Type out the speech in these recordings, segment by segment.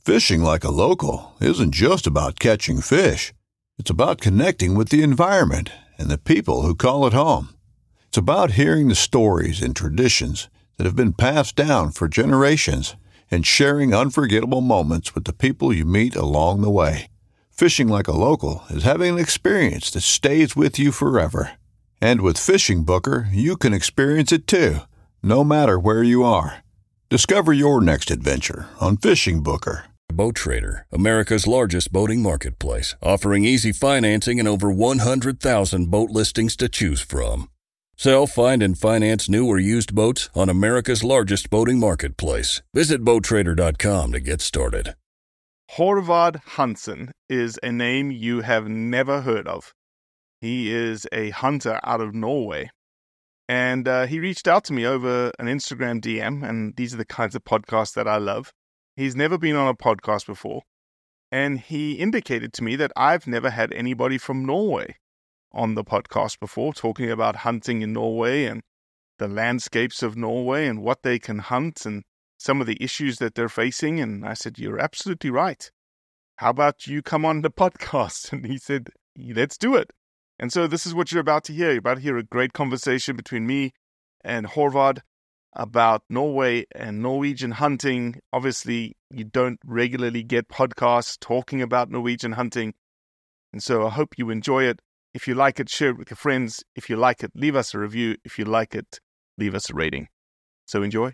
Fishing like a local isn't just about catching fish. It's about connecting with the environment and the people who call it home. It's about hearing the stories and traditions that have been passed down for generations and sharing unforgettable moments with the people you meet along the way. Fishing like a local is having an experience that stays with you forever. And with Fishing Booker, you can experience it too, no matter where you are. Discover your next adventure on Fishing Booker. Boat Trader, America's largest boating marketplace, offering easy financing and over 100,000 boat listings to choose from. Sell, find, and finance new or used boats on America's largest boating marketplace. Visit BoatTrader.com to get started. Horvath Hansen is a name you have never heard of. He is a hunter out of Norway. And he reached out to me over an Instagram DM, and these are the kinds of podcasts that I love. He's never been on a podcast before, and he indicated to me that I've never had anybody from Norway on the podcast before, talking about hunting in Norway and the landscapes of Norway and what they can hunt and some of the issues that they're facing. And I said, you're absolutely right. How about you come on the podcast? And he said, let's do it. And so this is what you're about to hear. You're about to hear a great conversation between me and Horvath about Norway and Norwegian hunting. Obviously, you don't regularly get podcasts talking about Norwegian hunting. And so I hope you enjoy it. If you like it, share it with your friends. If you like it, leave us a review. If you like it, leave us a rating. So enjoy.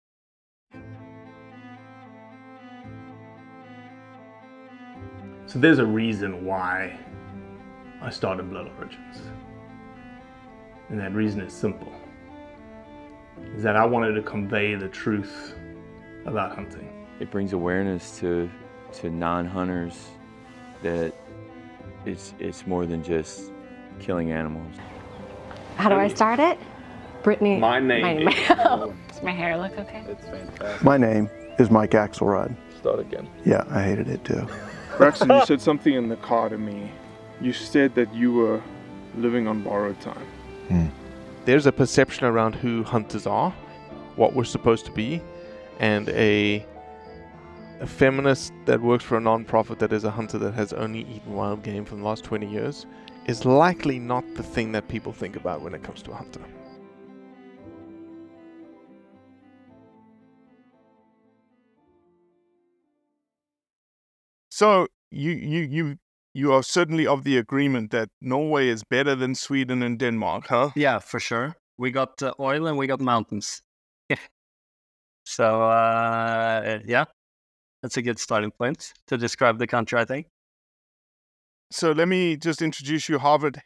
So there's a reason why I started Blood Origins. And that reason is simple. Is that I wanted to convey the truth about hunting. It brings awareness to non-hunters that it's more than just killing animals. How do I start it? Brittany. My name is... Does my hair look okay? It's fantastic. My name is Mike Axelrod. Start again. Yeah, I hated it too. Braxton, you said something in the car to me. You said that you were living on borrowed time. There's a perception around who hunters are, what we're supposed to be, and a feminist that works for a non-profit that is a hunter that has only eaten wild game for the last 20 years is likely not the thing that people think about when it comes to a hunter. So you are certainly of the agreement that Norway is better than Sweden and Denmark, huh? Yeah, for sure. We got oil and we got mountains. So, yeah, that's a good starting point to describe the country, I think. So let me just introduce you, Horvath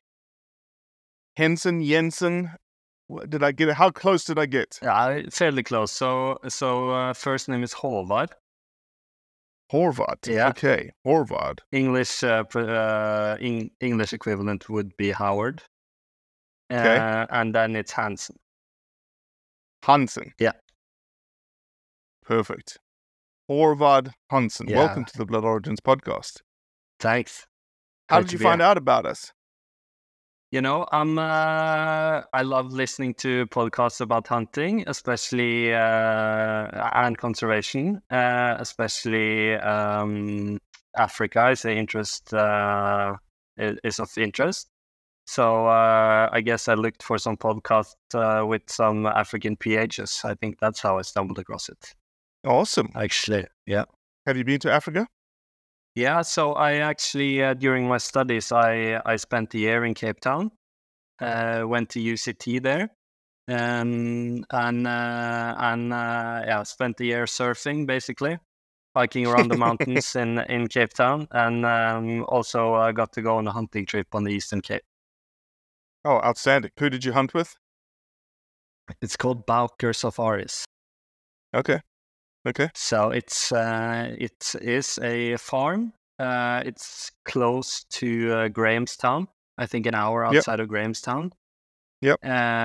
Jensen. Did I get it? How close did I get? Yeah, fairly close. So first name is Håvard. Horvath. Yeah. Okay, Horvath. English English equivalent would be Howard. Okay. And then it's Hansen. Hansen. Yeah. Perfect. Horvath Hansen. Yeah. Welcome to the Blood Origins podcast. Thanks. How Great did to you be find here. out about us? You know, I love listening to podcasts about hunting, especially and conservation, especially Africa is of interest. So I guess I looked for some podcasts with some African PHs. I think that's how I stumbled across it. Awesome. Actually, yeah. Have you been to Africa? Yeah, so I actually, during my studies, I spent a year in Cape Town, went to UCT there, and spent a year surfing, basically, hiking around the mountains in Cape Town, and also got to go on a hunting trip on the Eastern Cape. Oh, outstanding. Who did you hunt with? It's called Bowker Safaris. Okay. So it is a farm. It's close to Grahamstown. I think an hour outside of Grahamstown. Yep.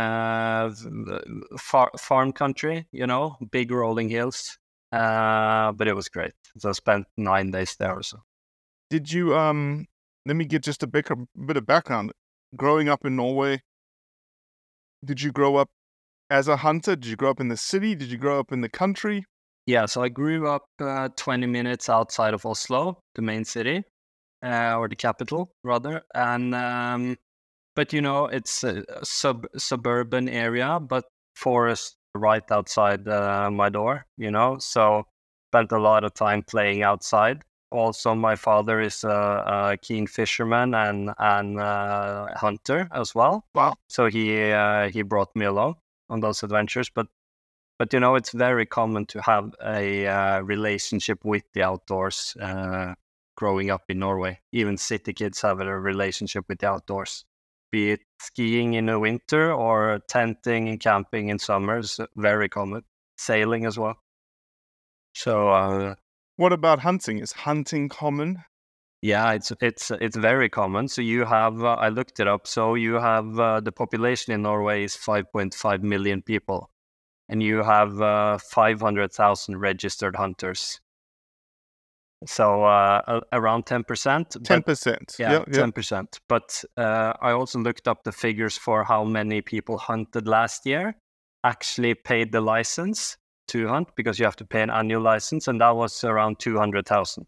Farm country, you know, big rolling hills. But it was great. So I spent 9 days there or so. Did you let me get just a bit of background. Growing up in Norway, did you grow up as a hunter? Did you grow up in the city? Did you grow up in the country? Yeah, so I grew up 20 minutes outside of Oslo, the main city, or the capital rather, and but it's a suburban area, but forest right outside my door. So spent a lot of time playing outside. Also, my father is a keen fisherman and hunter as well. Wow. So he brought me along on those adventures, but it's very common to have a relationship with the outdoors growing up in Norway. Even city kids have a relationship with the outdoors, be it skiing in the winter or tenting and camping in summer is very common. Sailing as well. So what about hunting? Is hunting common? Yeah, it's very common. So you have I looked it up. So you have the population in Norway is 5.5 million people. And you have 500,000 registered hunters. So around 10%. 10%. Yeah, 10%. But I also looked up the figures for how many people hunted last year, actually paid the license to hunt, because you have to pay an annual license, and that was around 200,000.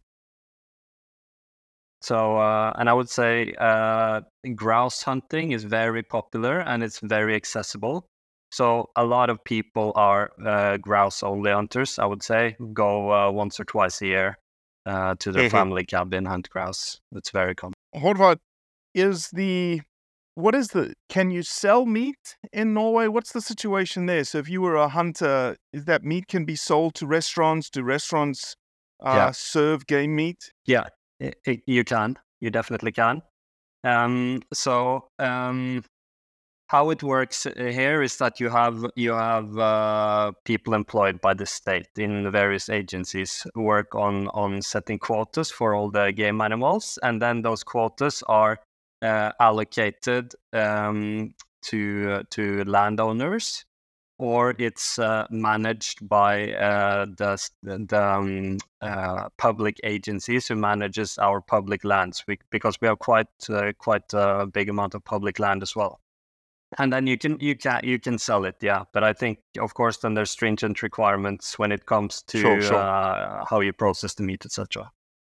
So, and I would say grouse hunting is very popular and it's very accessible. So a lot of people are grouse-only hunters, I would say, go once or twice a year to their family cabin, hunt grouse. It's very common. Horvath, can you sell meat in Norway? What's the situation there? So if you were a hunter, is that meat can be sold to restaurants? Do restaurants serve game meat? Yeah, you can. You definitely can. How it works here is that you have people employed by the state in various agencies who work on setting quotas for all the game animals, and then those quotas are allocated to landowners, or it's managed by the public agencies who manages our public lands, because we have quite a big amount of public land as well. And then you can sell it, yeah. But I think, of course, then there's stringent requirements when it comes to how you process the meat, etc.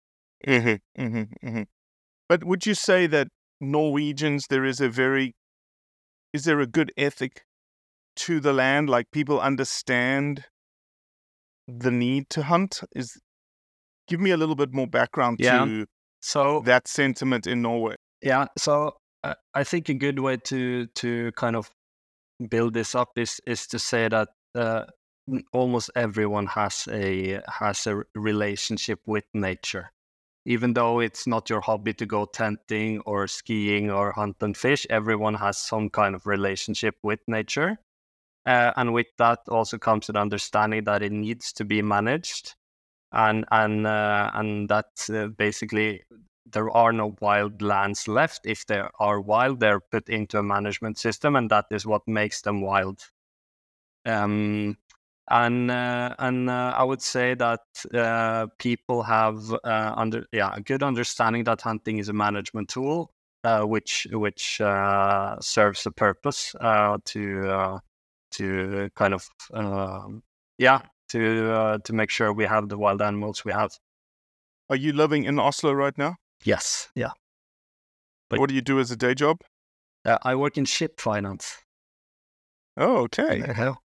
But would you say that Norwegians, is there a good ethic to the land? Like, people understand the need to hunt? Give me a little bit more background to that sentiment in Norway. Yeah, so I think a good way to kind of build this up is to say that almost everyone has a relationship with nature. Even though it's not your hobby to go tenting or skiing or hunt and fish, everyone has some kind of relationship with nature. And with that also comes an understanding that it needs to be managed, and that basically there are no wild lands left. If there are wild, they're put into a management system, and that is what makes them wild. And I would say that people have a good understanding that hunting is a management tool, which serves a purpose to kind of to make sure we have the wild animals we have. Are you living in Oslo right now? Yes, yeah. But what do you do as a day job? I work in ship finance. Oh, okay.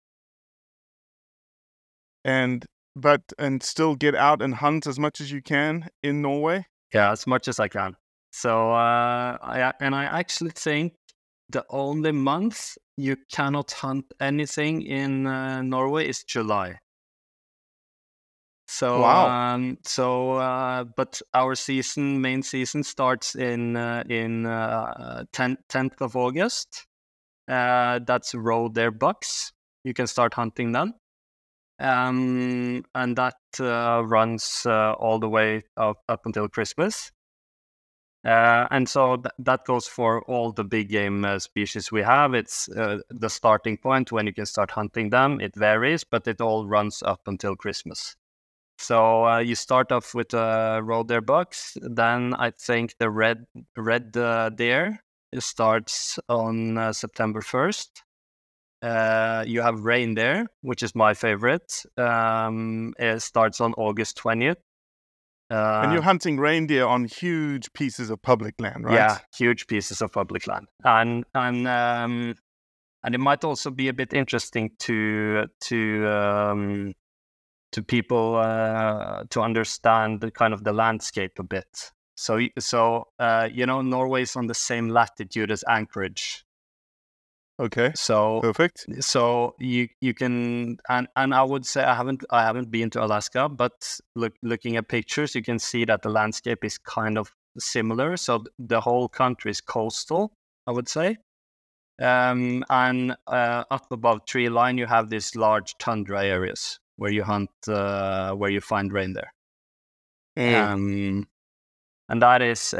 And still get out and hunt as much as you can in Norway? Yeah, as much as I can. So I actually think the only month you cannot hunt anything in Norway is July. So but our main season starts in 10th of August. That's roe deer bucks. You can start hunting then. And that runs all the way up until Christmas. And so that goes for all the big game species we have. It's the starting point when you can start hunting them. It varies, but it all runs up until Christmas. So you start off with roe deer bucks. Then I think the red deer starts on September 1st. You have reindeer, which is my favorite. It starts on August 20th. And you're hunting reindeer on huge pieces of public land, right? Yeah, huge pieces of public land, and it might also be a bit interesting to people to understand the kind of the landscape a bit. So Norway is on the same latitude as Anchorage. Okay. So perfect. So you can, and I would say I haven't been to Alaska, but looking at pictures, you can see that the landscape is kind of similar. So the whole country is coastal, I would say. And up above tree line, you have these large tundra areas where you hunt, where you find reindeer. And that is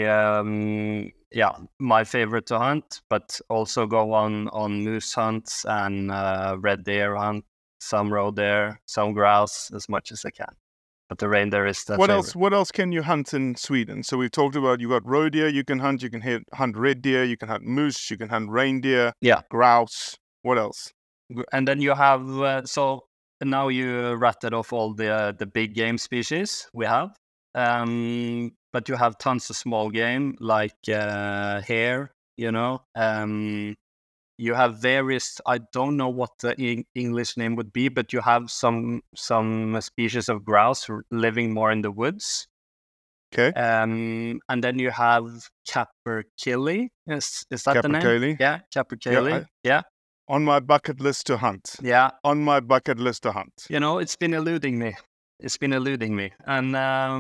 my favorite to hunt, but also go on moose hunts and red deer hunt, some roe deer, some grouse, as much as I can. But the reindeer is the favorite. What else can you hunt in Sweden? So we've talked about, you got roe deer you can hunt hunt red deer, you can hunt moose, you can hunt reindeer, grouse. What else? And then you have so now you rattled off all the big game species we have. But you have tons of small game like hare, you have various, I don't know what the English name would be, but you have some species of grouse living more in the woods. Okay. And then you have capercaillie. Is that the name? Yeah, capercaillie. Yeah. On my bucket list to hunt. Yeah. On my bucket list to hunt. It's been eluding me. And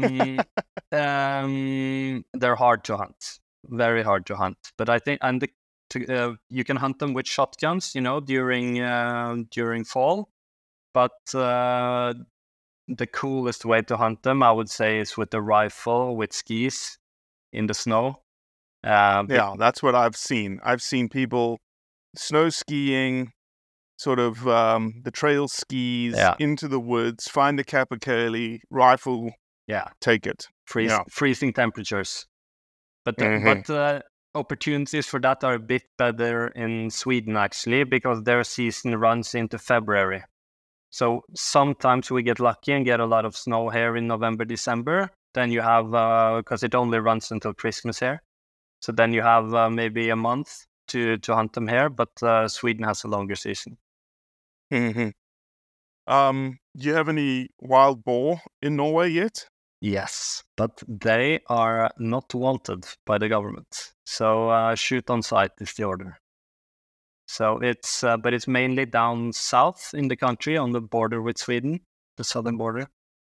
they're hard to hunt, very hard to hunt. But I think, you can hunt them with shotguns, during fall. But the coolest way to hunt them, I would say, is with a rifle with skis in the snow. That's what I've seen. I've seen people snow skiing, sort of the trail skis into the woods, find a capercaillie, rifle, take it. Freezing temperatures. But opportunities for that are a bit better in Sweden, actually, because their season runs into February. So sometimes we get lucky and get a lot of snow here in November, December. Then you have, because it only runs until Christmas here. So then you have maybe a month to hunt them here, but Sweden has a longer season. Do you have any wild boar in Norway yet? Yes, but they are not wanted by the government. So shoot on sight is the order. So but it's mainly down south in the country on the border with Sweden, the southern border.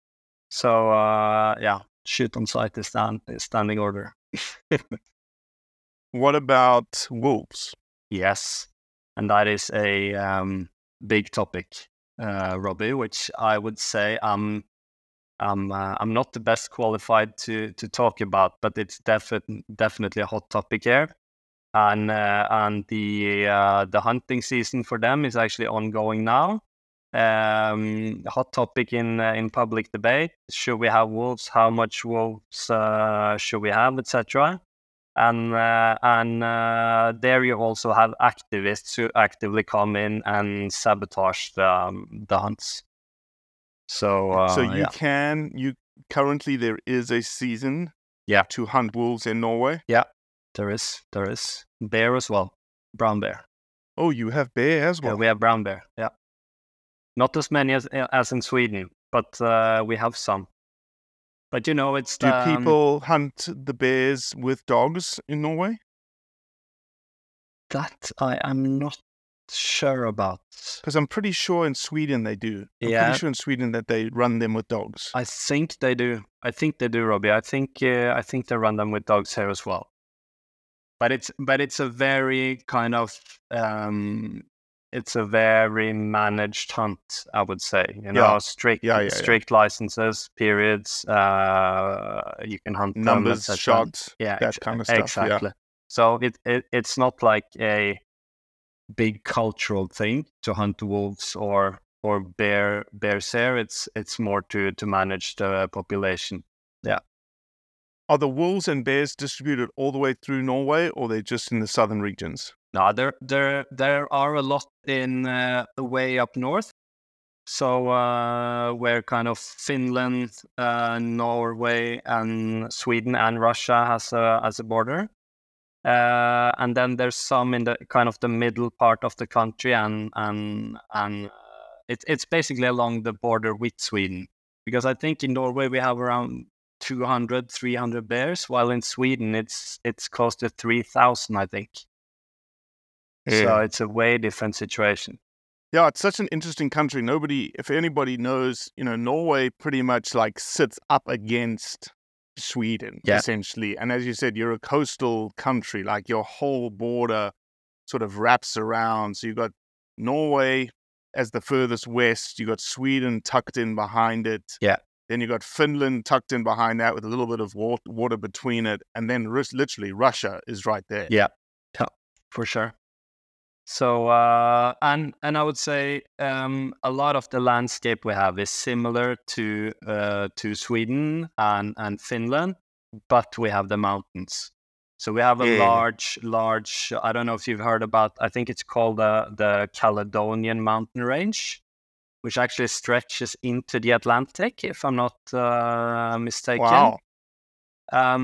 So shoot on sight is standing order. What about wolves? Yes, and that is a big topic, Robbie, which I would say I'm not the best qualified to talk about, but it's definitely a hot topic here, and the hunting season for them is actually ongoing now. Hot topic in public debate: should we have wolves? How much wolves should we have, etc. And there you also have activists who actively come in and sabotage the hunts. So currently there is a season to hunt wolves in Norway? Yeah, there is bear as well, brown bear. Oh, you have bear as well? Yeah, we have brown bear. Yeah, not as many as in Sweden, but we have some. But it's do people hunt the bears with dogs in Norway? That I am not sure about. Because I'm pretty sure in Sweden they do. I'm pretty sure in Sweden that they run them with dogs. I think they do. Robbie. I think they run them with dogs here as well. But it's a very kind of it's a very managed hunt, I would say. Strict licenses, periods. You can hunt numbers, them, shots, that kind of stuff. Exactly. Yeah. So it's not like a big cultural thing to hunt wolves or bears here. It's more to manage the population. Yeah. Are the wolves and bears distributed all the way through Norway, or they're just in the southern regions? No, there are a lot in way up north. So where kind of Finland, Norway, and Sweden and Russia has a border, and then there's some in the kind of the middle part of the country, and it's basically along the border with Sweden, because I think in Norway we have around 200, 300 bears, while in Sweden it's close to 3,000, I think. So it's a way different situation. Yeah, it's such an interesting country. If anybody knows, Norway pretty much like sits up against Sweden, essentially. And as you said, you're a coastal country, like your whole border sort of wraps around. So you got Norway as the furthest west, you got Sweden tucked in behind it. Yeah. Then you got Finland tucked in behind that with a little bit of water between it. And then literally Russia is right there. Yeah, for sure. So, and I would say a lot of the landscape we have is similar to Sweden and Finland, but we have the mountains. So we have a large. I don't know if you've heard about. I think it's called the Caledonian Mountain Range, which actually stretches into the Atlantic, if I'm not mistaken. Wow. So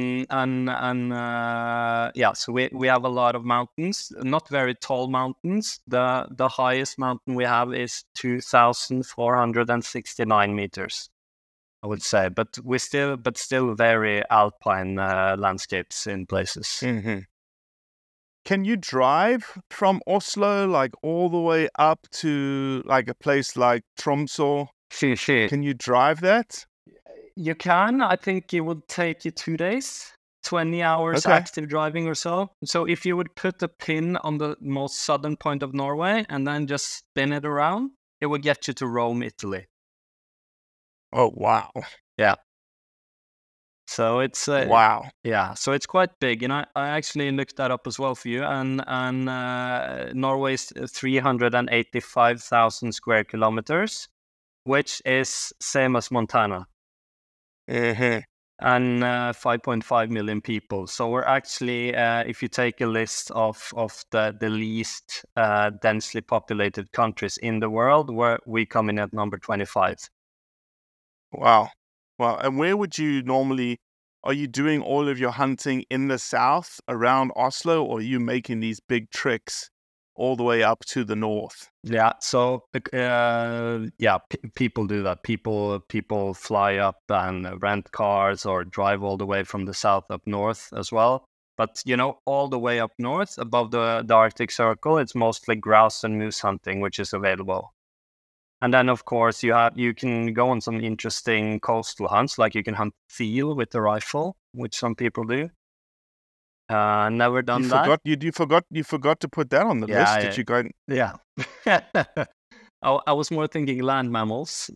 we have a lot of mountains, not very tall mountains. The highest mountain we have is 2,469 meters, I would say, but still very alpine landscapes in places. Mm-hmm. Can you drive from Oslo like all the way up to like a place like Tromsø? Can you drive that? You can. I think it would take you 2 days, 20 hours active driving or so. So if you would put a pin on the most southern point of Norway and then just spin it around, it would get you to Rome, Italy. Oh, wow. Yeah. So it's wow. Yeah, so it's quite big, and I actually looked that up as well for you. And Norway's 385,000 square kilometers, which is same as Montana. Mm-hmm. And 5.5 million people. So we're actually, if you take a list of the least densely populated countries in the world, we come in at number 25. Wow. And where would you normally, are you doing all of your hunting in the south around Oslo, or are you making these big treks all the way up to the north? Yeah, so people do that. People fly up and rent cars or drive all the way from the south up north as well. But all the way up north above the Arctic Circle, it's mostly grouse and moose hunting which is available. And then of course you can go on some interesting coastal hunts, like you can hunt seal with the rifle, which some people do. Never done that. You forgot to put that on the list. Did you go? Yeah. I was more thinking land mammals.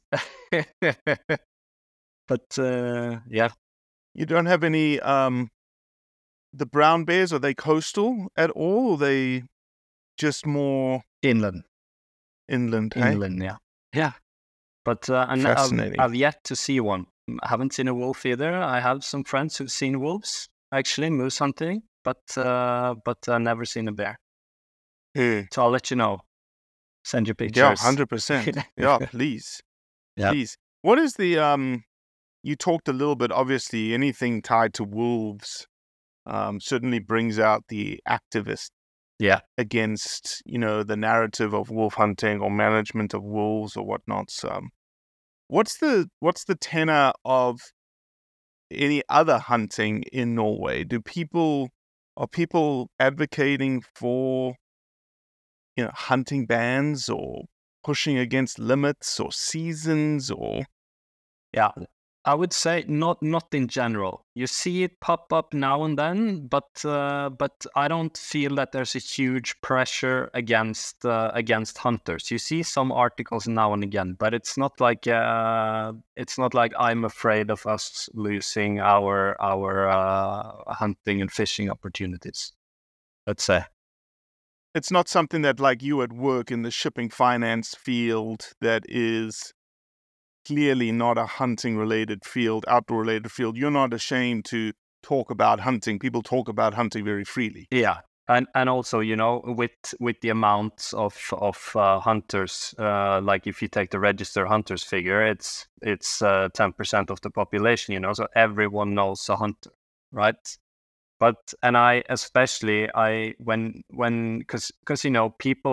But yeah. You don't have any the brown bears, are they coastal at all? Or are they just more inland? Inland, yeah. Yeah. But fascinating. I've yet to see one. I haven't seen a wolf either. I have some friends who've seen wolves, actually, moose hunting, but never seen a bear. So I'll let you know. Send you pictures. Yeah, 100%. Yeah, please. Yeah. Please. What is the you talked a little bit, obviously anything tied to wolves certainly brings out the activist against, the narrative of wolf hunting or management of wolves or whatnot. So, what's the tenor of any other hunting in Norway? Are people advocating for hunting bans or pushing against limits or seasons or? Yeah, I would say not in general. You see it pop up now and then, but I don't feel that there's a huge pressure against hunters. You see some articles now and again, but it's not like I'm afraid of us losing our hunting and fishing opportunities, let's say. It's not something that, like, you at work in the shipping finance field that is clearly not a hunting-related field, outdoor-related field. You're not ashamed to talk about hunting. People talk about hunting very freely. Yeah, And also, with the amounts of hunters, like if you take the registered hunters figure, it's 10% of the population, so everyone knows a hunter, right? And I especially because people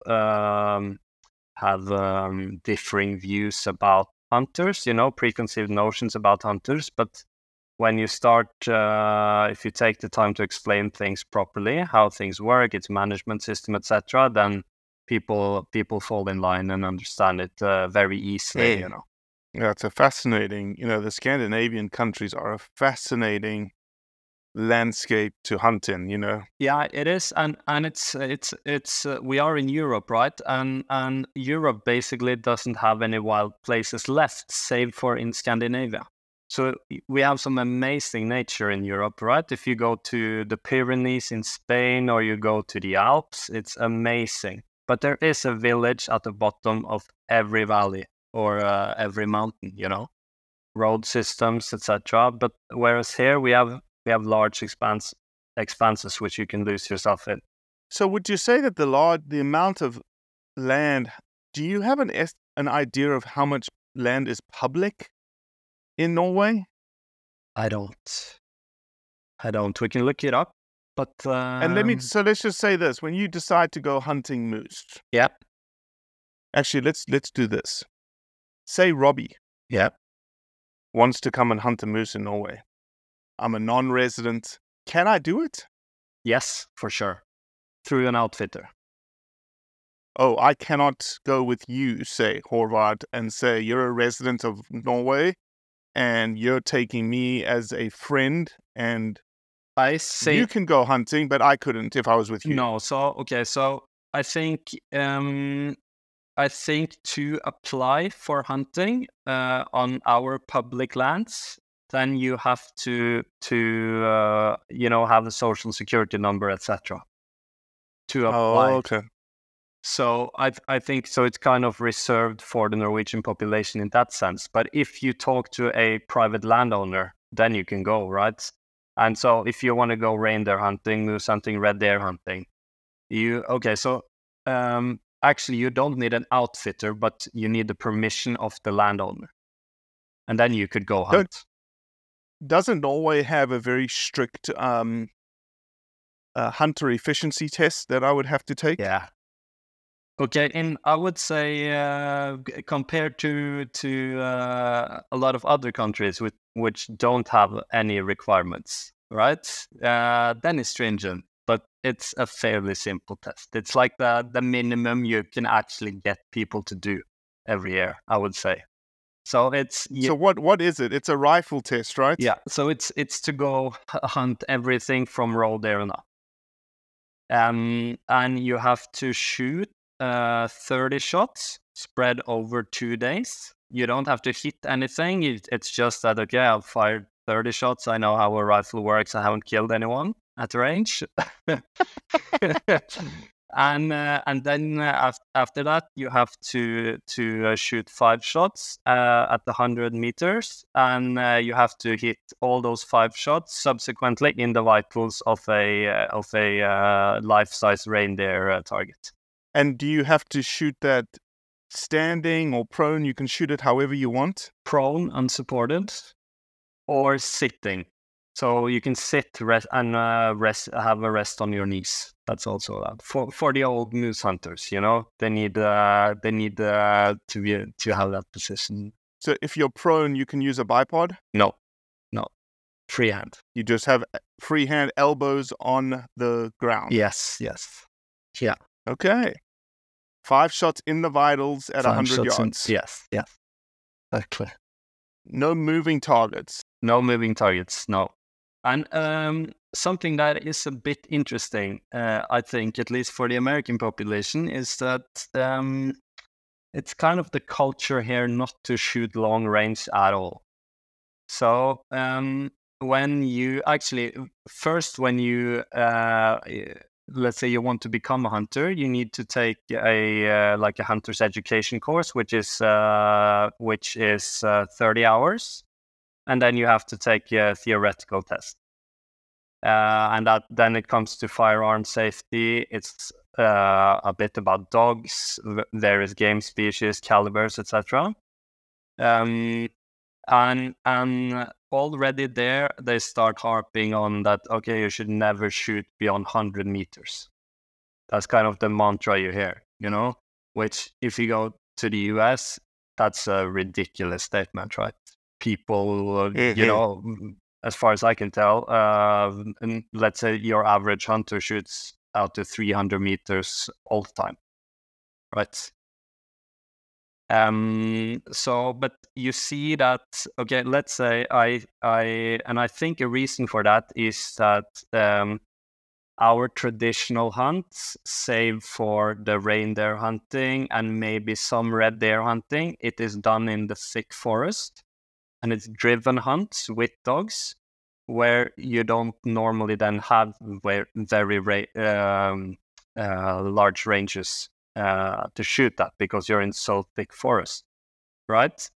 have differing views about hunters, preconceived notions about hunters, but when you start, if you take the time to explain things properly, how things work, its management system, etc., then people fall in line and understand it very easily. Yeah, it's a fascinating. The Scandinavian countries are a fascinating landscape to hunt in. Yeah, it is, and it's we are in Europe, right? And Europe basically doesn't have any wild places left, save for in Scandinavia. So we have some amazing nature in Europe, right? If you go to the Pyrenees in Spain or you go to the Alps, it's amazing. But there is a village at the bottom of every valley or every mountain, road systems, etc. But whereas here we have large expanses which you can lose yourself in. So would you say that the amount of land? Do you have an idea of how much land is public in Norway? I don't. We can look it up, but and let's just say this: when you decide to go hunting moose, yeah. Actually, let's do this. Say Robbie, yeah, wants to come and hunt a moose in Norway. I'm a non-resident. Can I do it? Yes, for sure. Through an outfitter. Oh, I cannot go with you, say Horvath, and say you're a resident of Norway. And you're taking me as a friend, and I say you can go hunting, but I couldn't if I was with you. No, so I think to apply for hunting on our public lands, then you have to have the social security number, etc. to apply. Oh, okay. So I think so. It's kind of reserved for the Norwegian population in that sense. But if you talk to a private landowner, then you can go, right? And so if you want to go reindeer hunting, moose hunting, red deer hunting, actually you don't need an outfitter, but you need the permission of the landowner, and then you could go hunt. Doesn't Norway have a very strict hunter efficiency test that I would have to take? Yeah. Okay, and I would say compared to a lot of other countries which don't have any requirements, right? Then it's stringent, but it's a fairly simple test. It's like the minimum you can actually get people to do every year, I would say. So it's so what is it? It's a rifle test, right? Yeah. So it's to go hunt everything from roe deer and up, and you have to shoot 30 shots spread over 2 days. You don't have to hit anything. It's just that, okay, I've fired 30 shots. I know how a rifle works. I haven't killed anyone at range. And then after that, you have to shoot 5 shots at the 100 meters, and you have to hit all those 5 shots subsequently in the vitals of a life-size reindeer target. And do you have to shoot that standing or prone? You can shoot it however you want. Prone, unsupported, or sitting. So you can sit, rest, and have a rest on your knees. That's also allowed for the old moose hunters. They need to have that position. So if you're prone, you can use a bipod? No, freehand. You just have freehand, elbows on the ground. Yes, yeah. Okay. 5 shots in the vitals at 100 yards. Yes, exactly. No moving targets. No. And something that is a bit interesting, I think, at least for the American population, is that it's kind of the culture here not to shoot long range at all. So when you let's say you want to become a hunter, you need to take a hunter's education course, which is 30 hours, and then you have to take a theoretical test. And that then it comes to firearm safety. It's a bit about dogs, various game species, calibers, etc. And already there they start harping on that. Okay, you should never shoot beyond 100 meters. That's kind of the mantra you hear, which if you go to the US, that's a ridiculous statement, right? People, as far as I can tell, and let's say your average hunter shoots out to 300 meters all the time, right? So, but you see that, okay, let's say I think a reason for that is that our traditional hunts, save for the reindeer hunting and maybe some red deer hunting, it is done in the thick forest, and it's driven hunts with dogs, where you don't normally then have very large ranges to shoot at, because you're in so thick forest, right?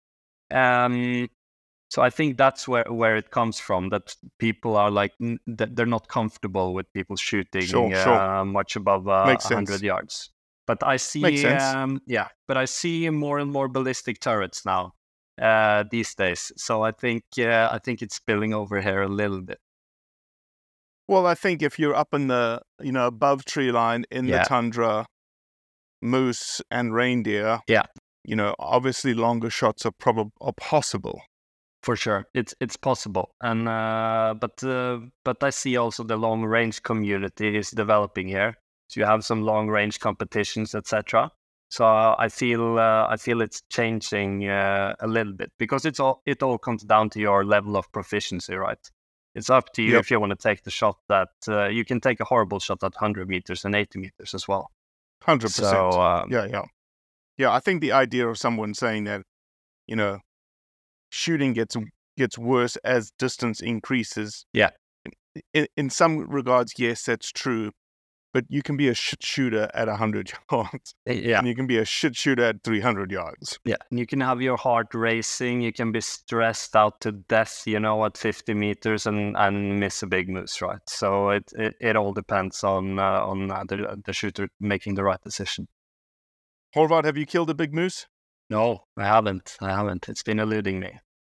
So I think that's where it comes from, that people are like, that they're not comfortable with people shooting much above 100 yards. But I see, but I see more and more ballistic turrets now these days. So I think it's spilling over here a little bit. Well, I think if you're up in the, above tree line in the tundra, moose and reindeer, obviously longer shots are possible. For sure, it's possible, and but I see also the long range community is developing here. So you have some long range competitions, etc. So I feel it's changing a little bit, because it all comes down to your level of proficiency, right? It's up to you if you want to take the shot that you can take a horrible shot at 100 meters and 80 meters as well. 100%. So, yeah. I think the idea of someone saying that, shooting gets worse as distance increases. Yeah. In some regards, yes, that's true. But you can be a shit shooter at 100 yards. Yeah. And you can be a shit shooter at 300 yards. Yeah. And you can have your heart racing. You can be stressed out to death, at 50 meters and miss a big moose, right? So it all depends on the shooter making the right decision. Horvath, have you killed a big moose? No, I haven't. It's been eluding me.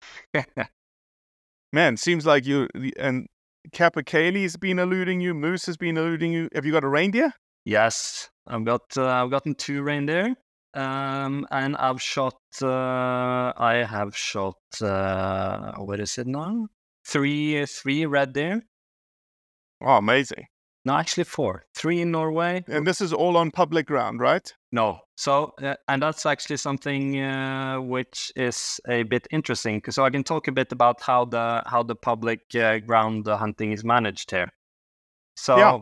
Man, seems like you and Capercailly's been eluding you. Moose has been eluding you. Have you got a reindeer? Yes, I've gotten 2 reindeer, and I've shot. I have shot. What is it now? 3 red deer. Oh, amazing! No, actually 4. 3 in Norway. And this is all on public ground, right? No. So, and that's actually something which is a bit interesting. So I can talk a bit about how the public ground hunting is managed here. So,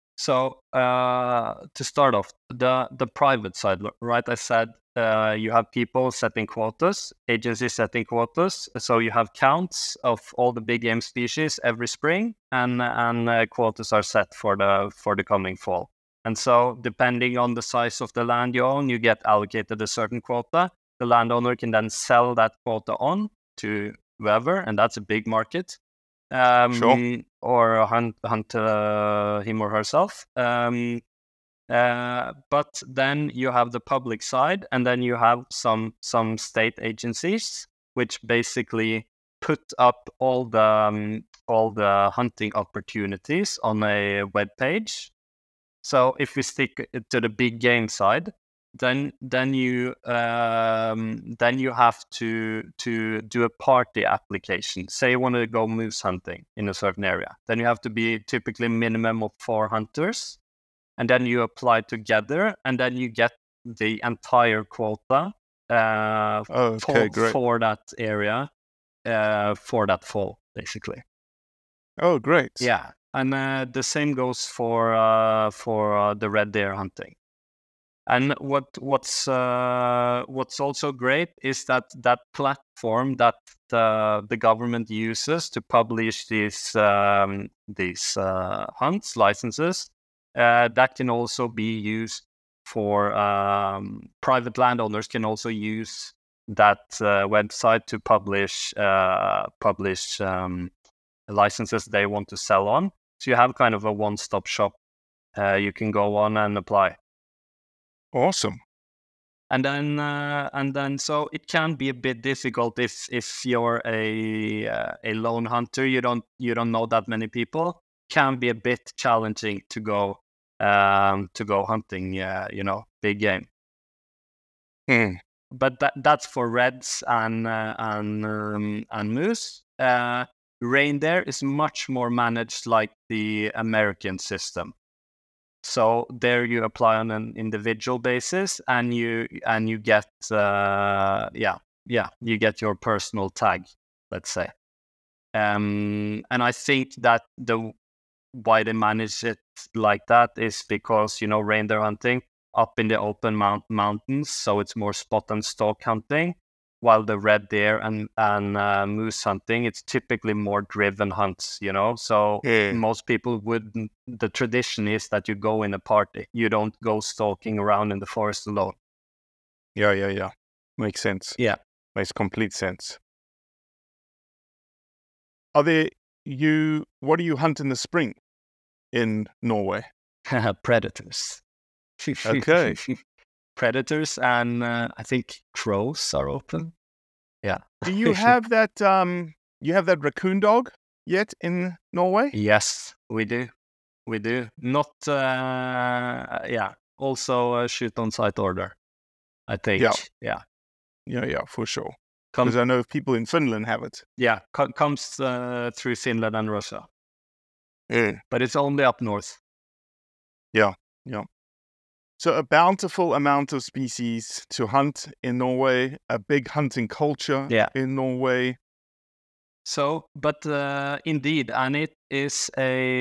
to start off, the private side, right? I said you have people setting quotas, agencies setting quotas. So you have counts of all the big game species every spring, and quotas are set for the coming fall. And so, depending on the size of the land you own, you get allocated a certain quota. The landowner can then sell that quota on to whoever, and that's a big market. Or hunt him or herself. But then you have the public side, and then you have some state agencies which basically put up all the hunting opportunities on a web page. So if we stick to the big game side, then you have to do a party application. Say you want to go moose hunting in a certain area, then you have to be typically minimum of 4 hunters, and then you apply together, and then you get the entire quota for that area for that fall, basically. Oh, great! Yeah, and the same goes for the red deer hunting. And what's also great is that platform that the government uses to publish these hunts licenses, that can also be used for private landowners can also use that website to publish licenses they want to sell on. So you have kind of a one-stop shop. You can go on and apply. Awesome. And then, so it can be a bit difficult if you're a lone hunter. You don't know that many people. Can be a bit challenging to go hunting. Big game. But that's for reds and moose. Reindeer is much more managed like the American system. So there you apply on an individual basis, and you get you get your personal tag, let's say. And I think that why they manage it like that is because reindeer hunting up in the open mountains, so it's more spot and stalk hunting. While the red deer and moose hunting, it's typically more driven hunts, So most people wouldn't. The tradition is that you go in a party. You don't go stalking around in the forest alone. Yeah. Makes sense. Yeah, makes complete sense. What do you hunt in the spring in Norway? Predators. Okay. Predators, and I think crows are open. Yeah. Do you have that? You have that raccoon dog yet in Norway? Yes, we do. Not. Also a shoot on sight order, I think. Yeah, for sure. Comes, Because I know people in Finland have it. Yeah, comes through Finland and Russia. But it's only up north. Yeah. So a bountiful amount of species to hunt in Norway, a big hunting culture in Norway. So, but indeed, and it is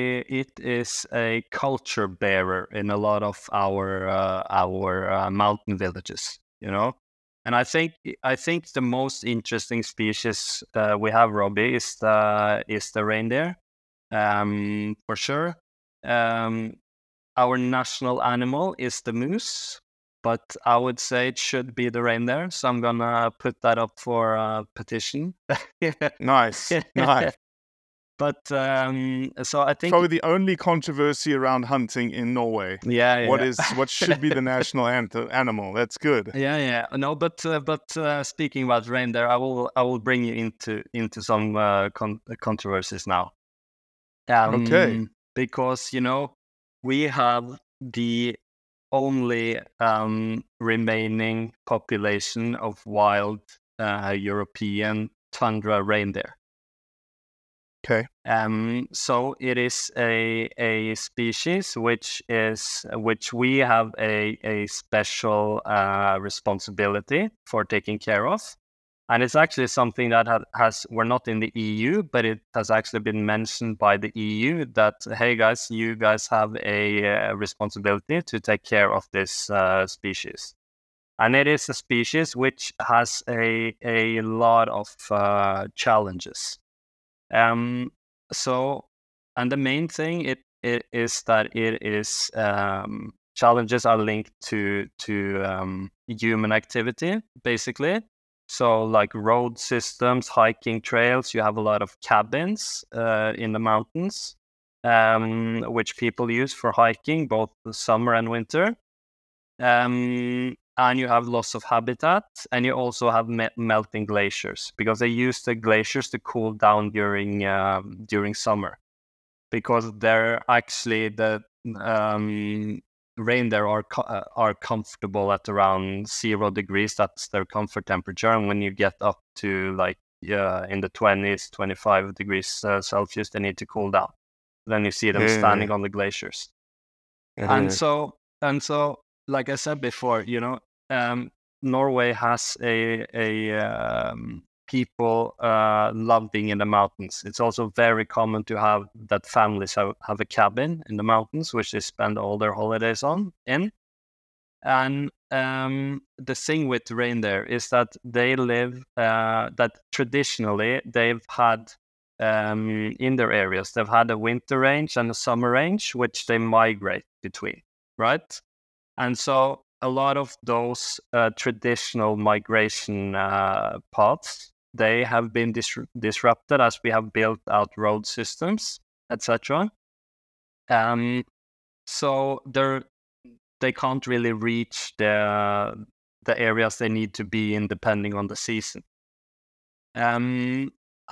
a culture bearer in a lot of our mountain villages, And I think the most interesting species we have, Robbie, is the reindeer, for sure. Our national animal is the moose, but I would say it should be the reindeer. So I'm gonna put that up for a petition. Nice. But so I think probably the only controversy around hunting in Norway. Yeah. What should be the national animal? That's good. Yeah. No, but speaking about reindeer, I will bring you into some controversies now. Okay. Because we have the only remaining population of wild European tundra reindeer. Okay. So it is a species which we have a special responsibility for taking care of. And it's actually something that we're not in the EU, but it has actually been mentioned by the EU that, hey guys, you guys have a responsibility to take care of this species. And it is a species which has a lot of challenges. So, and the main thing it is that it is challenges are linked to human activity, basically. So like road systems, hiking trails, you have a lot of cabins in the mountains, which people use for hiking, both the summer and winter. And you have loss of habitat, and you also have melting glaciers, because they use the glaciers to cool down during summer, because they're actually the reindeer are comfortable at around 0 degrees. That's their comfort temperature, and when you get up to in the 20s, 25 degrees Celsius, they need to cool down. Then you see them standing on the glaciers. And so, like I said before, Norway has a people love being in the mountains. It's also very common to have that families have a cabin in the mountains, which they spend all their holidays in. And the thing with reindeer is that they live, that traditionally they've had in their areas, they've had a winter range and a summer range, which they migrate between, right? And so a lot of those traditional migration paths, they have been disrupted as we have built out road systems, etc. So they can't really reach the areas they need to be in depending on the season. And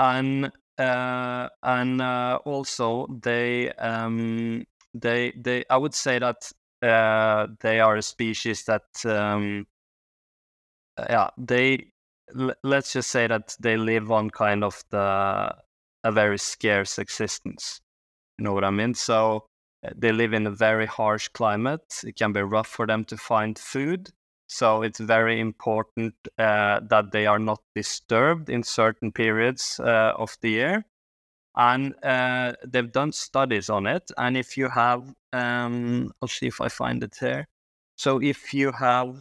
also they I would say that they are a species that let's just say that they live on kind of a very scarce existence. You know what I mean? So they live in a very harsh climate. It can be rough for them to find food. So it's very important that they are not disturbed in certain periods of the year. And they've done studies on it. And if you have, I'll see if I find it here. So if you have,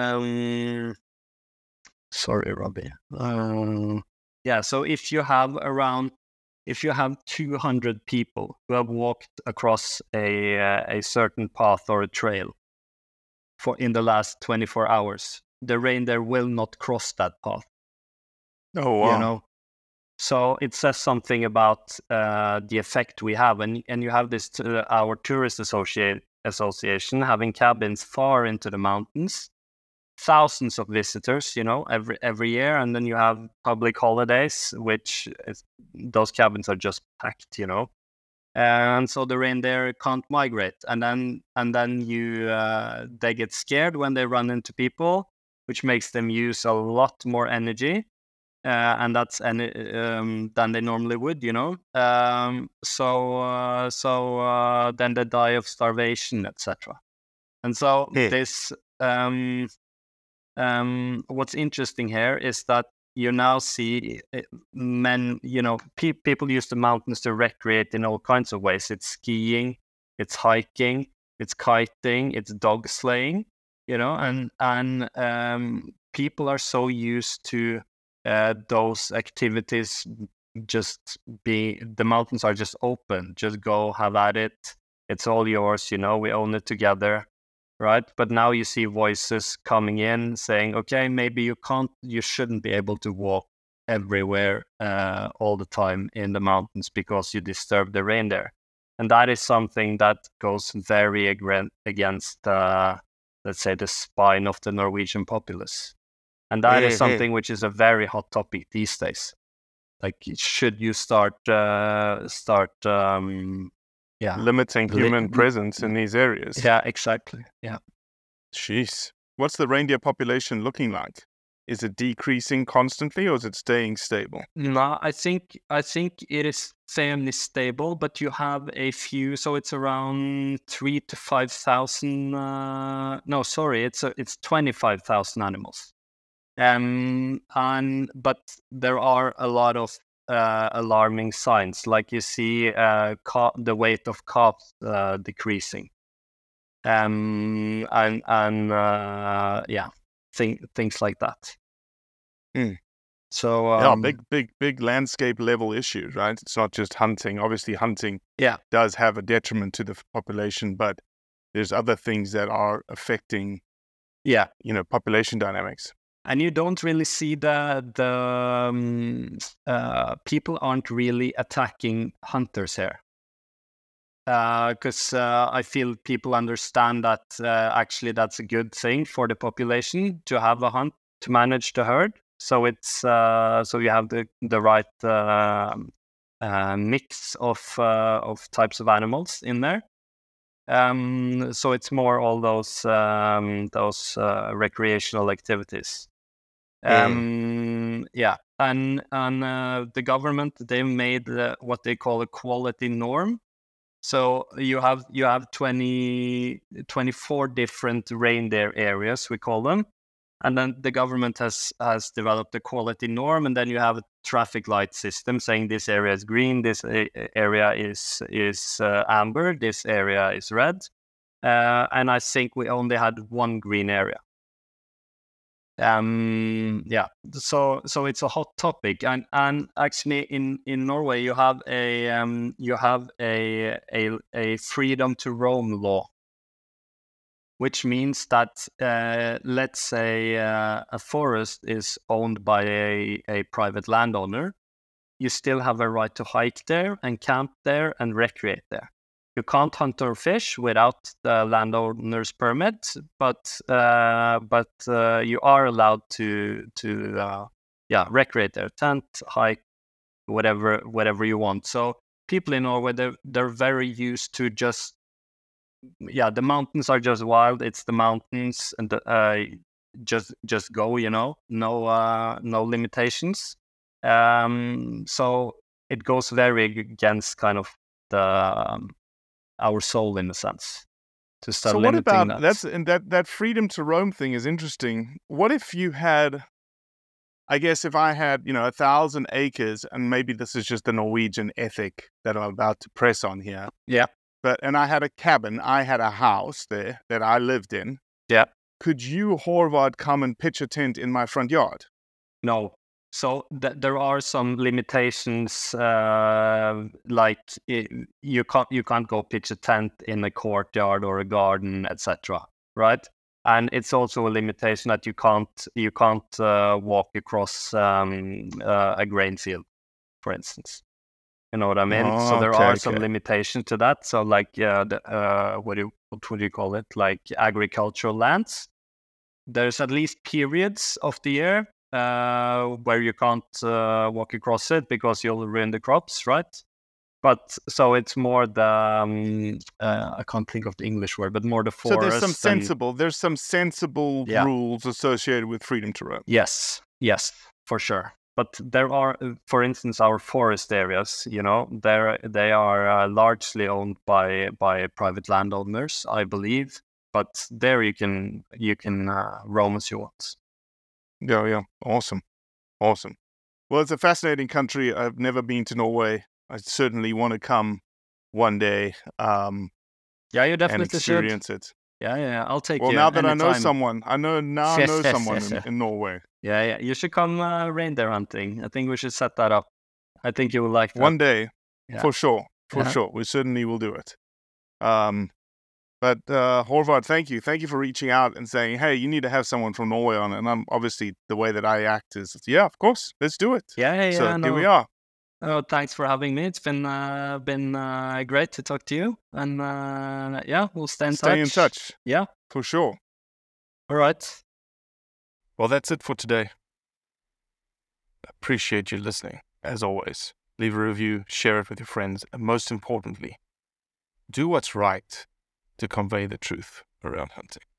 sorry, Robbie. So if you have 200 people who have walked across a certain path or a trail in the last 24 hours, the reindeer will not cross that path. Oh, wow. You know, so it says something about the effect we have, and you have this our tourist association having cabins far into the mountains, thousands of visitors, you know, every year, and then you have public holidays, those cabins are just packed, you know. And so the reindeer can't migrate, and then they get scared when they run into people, which makes them use a lot more energy, and that's than they normally would, you know. So then they die of starvation, etc. And so this what's interesting here is that you now see men, you know, people use the mountains to recreate in all kinds of ways. It's skiing, it's hiking, it's kiting, it's dog sleighing, you know, and people are so used to those activities. The mountains are just open. Just go, have at it. It's all yours, you know, we own it together. Right, but now you see voices coming in saying, okay, maybe you shouldn't be able to walk everywhere all the time in the mountains because you disturb the reindeer. And that is something that goes very against, let's say, the spine of the Norwegian populace. And that is something which is a very hot topic these days. Like, should you start limiting human presence in these areas? Yeah, exactly. Yeah. Jeez. What's the reindeer population looking like? Is it decreasing constantly, or is it staying stable? No, I think it is fairly stable, but you have a few. So it's around 3,000 to 5,000. No, sorry, it's 25,000 animals. But there are a lot of alarming signs, like you see the weight of calves decreasing, things like that. So big landscape level issues, right? It's not just hunting. Obviously, hunting does have a detriment to the population, but there's other things that are affecting, population dynamics. And you don't really see people aren't really attacking hunters here. Because I feel people understand that actually that's a good thing for the population to have a hunt, to manage the herd. So it's so you have the right mix of types of animals in there. So it's more all those recreational activities. And the government, they've made what they call a quality norm. So you have 24 different reindeer areas, we call them, and then the government has developed a quality norm, and then you have a traffic light system saying this area is green, this area is amber, this area is red, and I think we only had one green area. So it's a hot topic, and actually in Norway you have a freedom to roam law, which means that let's say a forest is owned by a private landowner, you still have a right to hike there and camp there and recreate there. You can't hunt or fish without the landowner's permit, but you are allowed to recreate their tent, hike, whatever you want. So people in Norway, they're very used to just, the mountains are just wild. It's the mountains, and just go, no limitations. So it goes very against kind of our soul, in a sense, to start So what limiting about that freedom to roam thing is interesting. What if you had, I guess if I had, 1,000 acres, and maybe this is just the Norwegian ethic that I'm about to press on here. Yeah. And I had a cabin, I had a house there that I lived in. Yeah. Could you, Horvath, come and pitch a tent in my front yard? No. So there are some limitations, like you can't go pitch a tent in a courtyard or a garden, etc. Right? And it's also a limitation that you can't walk across a grain field, for instance. You know what I mean? Oh, so there are okay. some limitations to that. So like what would you call it? Like agricultural lands. There's at least periods of the year where you can't walk across it because you'll ruin the crops, right? But so it's more the I can't think of the English word, but more the forest. So there's some sensible rules associated with freedom to roam. Yes, for sure. But there are, for instance, our forest areas. They are largely owned by private landowners, I believe. But there you can roam as you want. Yeah. Awesome. Well, it's a fascinating country. I've never been to Norway. I certainly want to come one day. You definitely and experience it. Yeah, I'll take you. Well, now that anytime. I know someone, I know someone in Norway. Yeah, you should come reindeer hunting. I think we should set that up. I think you will like that. One day, for sure. We certainly will do it. But Horvath, thank you for reaching out and saying, hey, you need to have someone from Norway on it. And I'm obviously, the way that I act is, of course, let's do it. Yeah. So here we are. Oh, thanks for having me. It's been great to talk to you, and we'll stay in touch. Stay in touch. Yeah, for sure. All right. Well, that's it for today. Appreciate you listening. As always, leave a review, share it with your friends, and most importantly, do what's right to convey the truth around hunting.